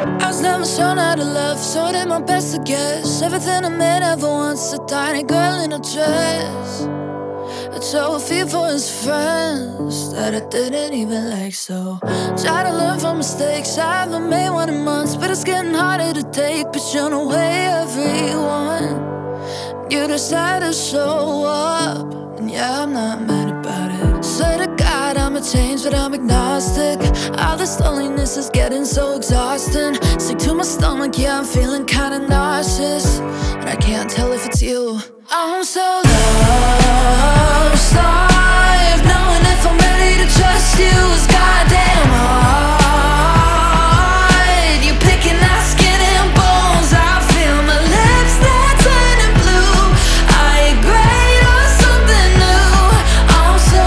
I was never shown how to love, so I did my best to guess. Everything a man ever wants, a tiny girl in a dress. I'd show a fear for his friends that I didn't even like. So try to learn from mistakes. I haven't made one in months, but it's getting harder to take. But you know, way everyone, you decide to show up, and yeah, I'm not mad about it. Swear to God I'ma change, but I'm agnostic. All this loneliness is getting so exhausting. Sick to my stomach, yeah, I'm feeling kinda nauseous, and I can't tell if it's you. I'm so lost, I've knowing if I'm ready to trust you is goddamn hard. You're picking out skin and bones, I feel my lips, they're turning blue. Are you great or something new? I'm so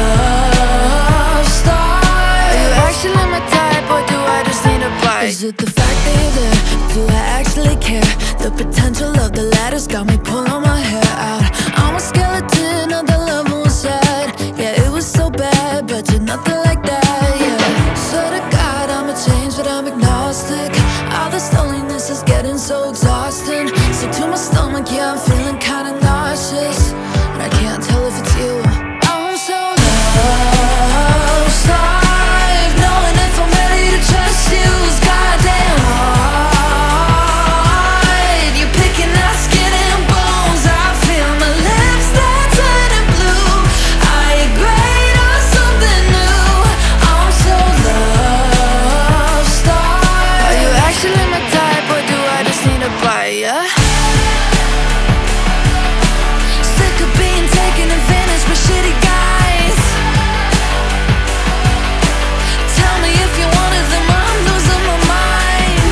lost, are you actually my type, or do I just need a bite? Is it the fact that you're there? Do I actually care? The potential of the latter's got me pulling my hair out. I'm a skeleton of the love inside. Yeah, it was so bad, but you're nothing like that, yeah. Swear to God I'ma change, but I'm agnostic. All this loneliness is getting so exhausting. Sick to my stomach, yeah, I'm feeling kinda nauseous, and I can't tell if it's you. I'm so lost, I've knowing if I'm ready to trust you is goddamn hard. You're picking out skin and bones, I feel my lips, they're turning blue. Are you great or something new? I'm so lost, are you actually my type, or do I just need a bite, yeah? Sick of being taken advantage by shitty guys. Tell me if you're one of them, I'm losing my mind.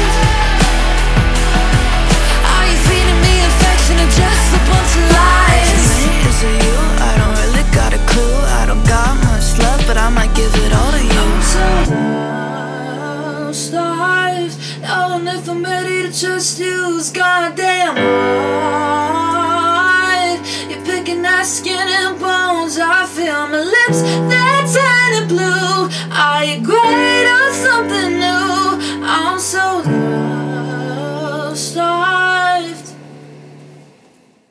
Are you feeding me affection or just a bunch of lies? Is it you? I don't really got a clue. I don't got much love, but I might give it all to you. I'm so lost, I've knowing if I'm ready to trust you is goddamn hard. You're picking at skin and bones, I feel my lips,